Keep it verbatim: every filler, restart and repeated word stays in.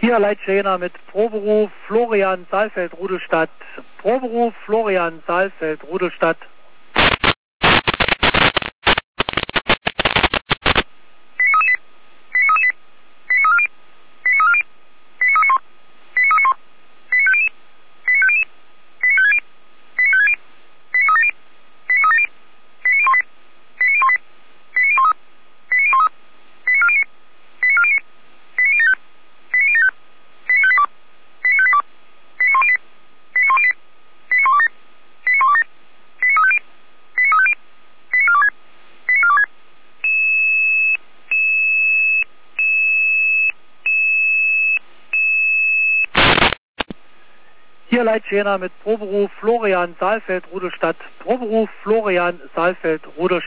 Hier Leitschäner mit Proberuf Florian Saalfeld, Rudelstadt. Proberuf Florian Saalfeld, Rudelstadt. Hier Leitschäner mit Proberuf Florian Saalfeld, Rudelstadt. Proberuf Florian Saalfeld, Rudelstadt.